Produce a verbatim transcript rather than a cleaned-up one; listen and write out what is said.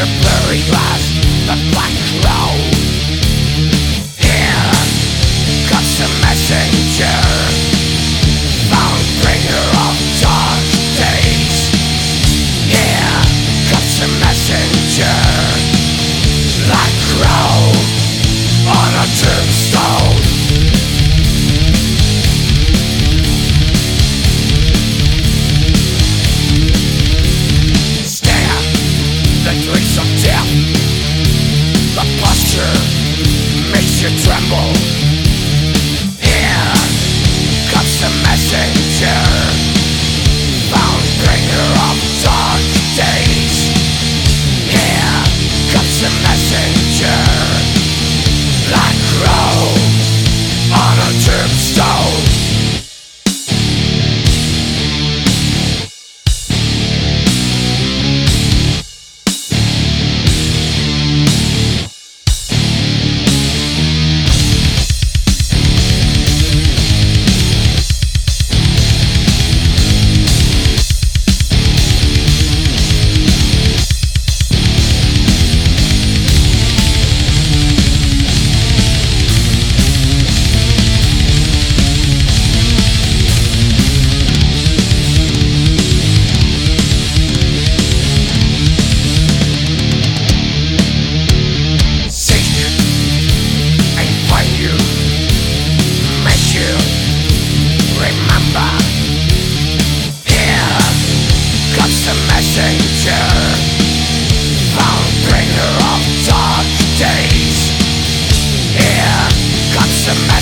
the blurry glass, the black crow. Here comes the messenger, found bringer of dark days. Here comes the messenger, like crow on a tombstone. Makes you tremble. Here comes the messenger, found bringer of dark days. Here comes the messenger, like crow on a tombstone. Messenger, found bringer of dark days. Here comes the messenger.